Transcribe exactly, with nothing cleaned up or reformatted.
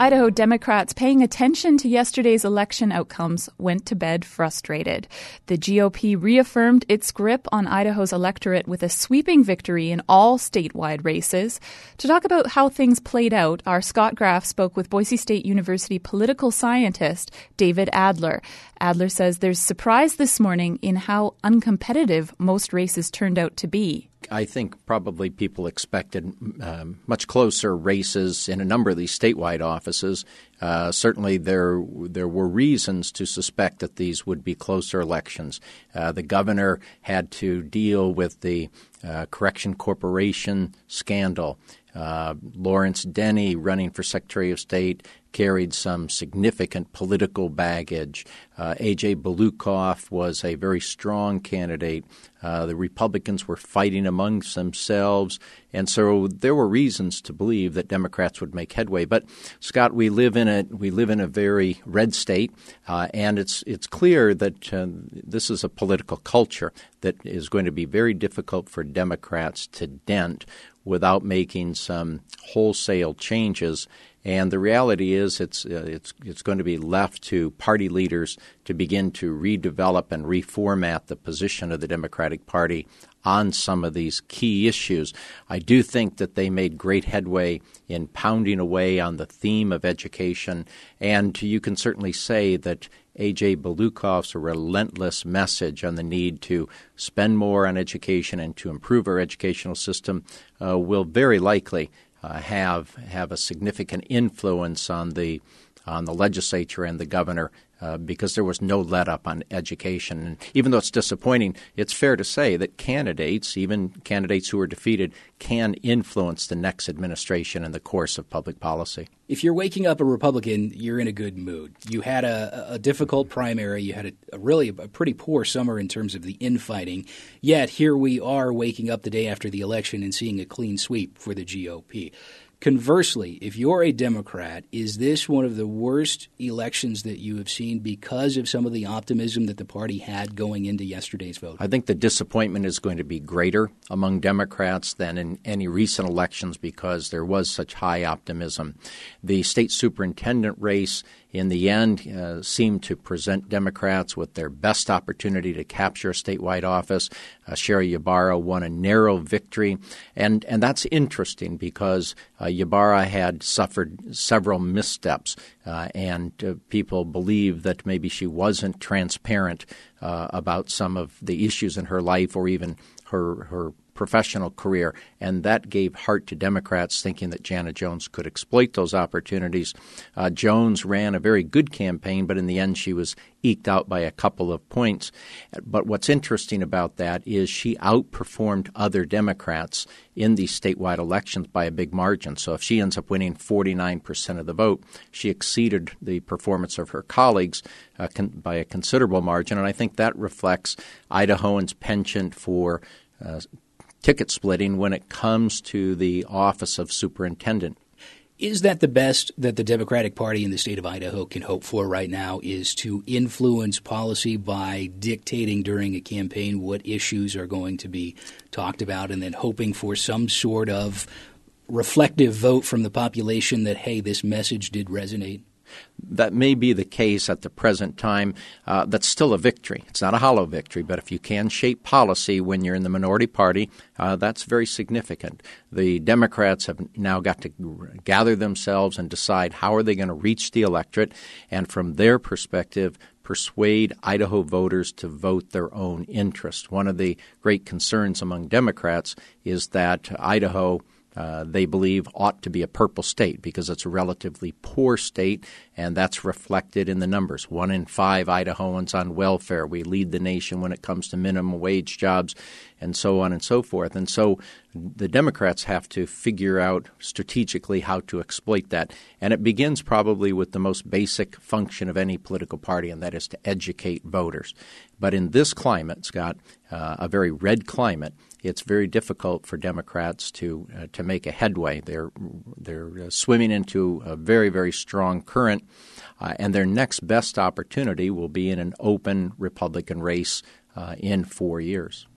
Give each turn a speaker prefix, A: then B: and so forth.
A: Idaho Democrats paying attention to yesterday's election outcomes went to bed frustrated. The G O P reaffirmed its grip on Idaho's electorate with a sweeping victory in all statewide races. To talk about how things played out, our Scott Graff spoke with Boise State University political scientist David Adler. Adler says there's surprise this morning in how uncompetitive most races turned out to be.
B: I think probably people expected um, much closer races in a number of these statewide offices. Uh, certainly there there were reasons to suspect that these would be closer elections. Uh, the governor had to deal with the uh, Correction Corporation scandal. Uh, Lawrence Denny, running for Secretary of State, carried some significant political baggage. Uh, A J Belukoff was a very strong candidate. Uh, the Republicans were fighting amongst themselves, and so there were reasons to believe that Democrats would make headway. But Scott, we live in a we live in a very red state, uh, and it's it's clear that uh, this is a political culture that is going to be very difficult for Democrats to dent without making some wholesale changes. And the reality is it's uh, it's it's going to be left to party leaders to begin to redevelop and reformat the position of the Democratic Party on some of these key issues. I do think that they made great headway in pounding away on the theme of education, and you can certainly say that A J Belukoff's relentless message on the need to spend more on education and to improve our educational system uh, will very likely uh, have have a significant influence on the on the legislature and the governor. Uh, because there was no let-up on education. And even though it's disappointing, it's fair to say that candidates, even candidates who are defeated, can influence the next administration and the course of public policy.
C: If you're waking up a Republican, you're in a good mood. You had a, a difficult primary. You had a, a really a pretty poor summer in terms of the infighting. Yet here we are waking up the day after the election and seeing a clean sweep for the G O P. Conversely, if you're a Democrat, is this one of the worst elections that you have seen because of some of the optimism that the party had going into yesterday's vote?
B: I think the disappointment is going to be greater among Democrats than in any recent elections because there was such high optimism. The state superintendent race, in the end, uh, seemed to present Democrats with their best opportunity to capture a statewide office. Uh, Sherry Ybarra won a narrow victory, and and that's interesting because uh, Ybarra had suffered several missteps, uh, and uh, people believe that maybe she wasn't transparent uh, about some of the issues in her life or even her her professional career, and that gave heart to Democrats thinking that Jana Jones could exploit those opportunities. Uh, Jones ran a very good campaign, but in the end she was eked out by a couple of points. But what's interesting about that is she outperformed other Democrats in these statewide elections by a big margin. So if she ends up winning forty-nine percent of the vote, she exceeded the performance of her colleagues uh, con- by a considerable margin, and I think that reflects Idahoans' penchant for uh, ticket splitting when it comes to the office of superintendent.
C: Is that the best that the Democratic Party in the state of Idaho can hope for right now, is to influence policy by dictating during a campaign what issues are going to be talked about and then hoping for some sort of reflective vote from the population that, hey, this message did resonate?
B: That may be the case at the present time. Uh, that's still a victory. It's not a hollow victory, but if you can shape policy when you're in the minority party, uh, that's very significant. The Democrats have now got to gather themselves and decide how are they going to reach the electorate, and from their perspective, persuade Idaho voters to vote their own interest. One of the great concerns among Democrats is that Idaho Uh, they believe ought to be a purple state because it's a relatively poor state, and that's reflected in the numbers. One in five Idahoans on welfare. We lead the nation when it comes to minimum wage jobs and so on and so forth. And so the Democrats have to figure out strategically how to exploit that. And it begins probably with the most basic function of any political party, and that is to educate voters. But in this climate, Scott, uh, a very red climate, it's very difficult for Democrats to uh, to make a headway. They're they're uh, swimming into a very, very strong current, uh, and their next best opportunity will be in an open Republican race uh, in four years.